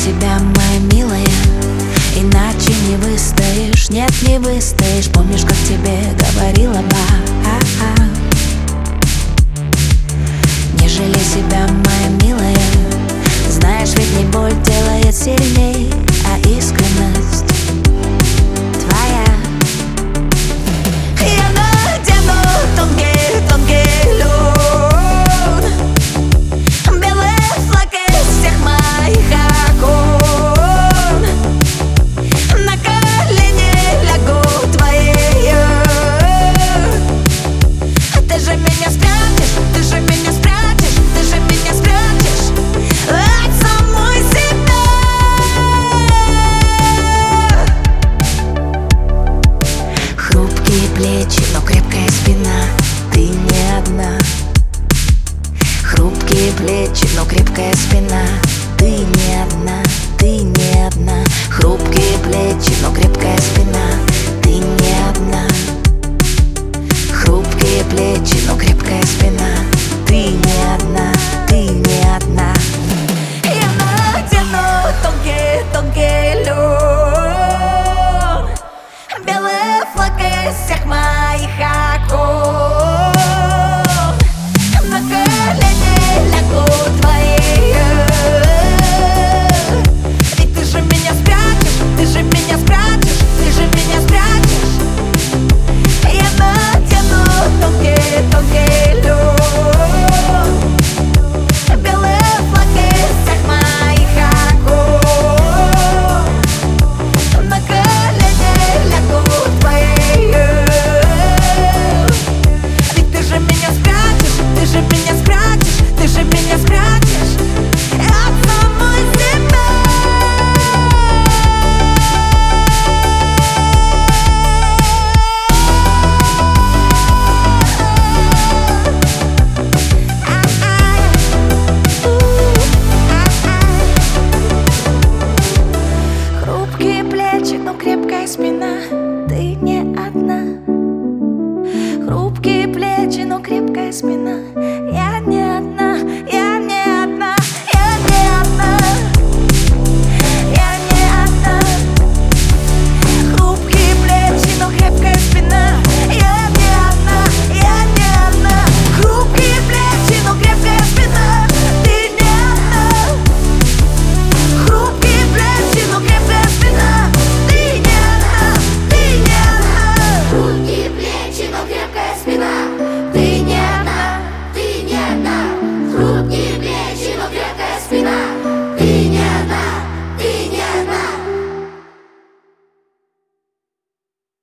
себя, моя милая, иначе не выстоишь, нет, не выстоишь. Помнишь, как тебе говорила ба? Не жалей себя, моя милая, знаешь, ведь не боль делает сильней, а искренность твоя. Я надену тонкий, тонкий лед, белый флаг из всех моих окон. На колени лягу твои. Ты же меня спрячешь, ты же меня спрячешь, ты же меня спрячешь от самой себя. Хрупкие плечи, но крепкая спина, ты не одна. Хрупкие плечи, но крепкая спина, ты не одна, ты не одна. Хрупкие плечи, но крепкая спина, ты не одна. Хрупкие плечи, но крепкая спина, ты не одна, ты не одна. Я надену тонкий, тонкий лед, белый флаг из всех моих окон. На колени лягу твои. Ведь ты же меня спрячешь, ты же меня спрячешь, ты же меня спрячешь. Я надену тонкий, тонкий лед, белый флаг из всех моих окон. На колени лягу твои. Ведь ты же меня спрячешь, ты же меня спрячешь, ты же меня спрячешь от самой себя. Хрупкие плечи, но крепкая спина, ты не одна. Хрупкие плечи, но крепкая спина, я не одна, я не одна, я не одна, я не одна. Хрупкие плечи, но крепкая спина, я не одна, я не одна. Хрупкие плечи, но крепкая спина, ты не одна. Хрупкие плечи, но крепкая спина, ты не одна, ты не одна. Хрупкие плечи, но крепкая спина, ты не одна, ты не одна. Хрупкие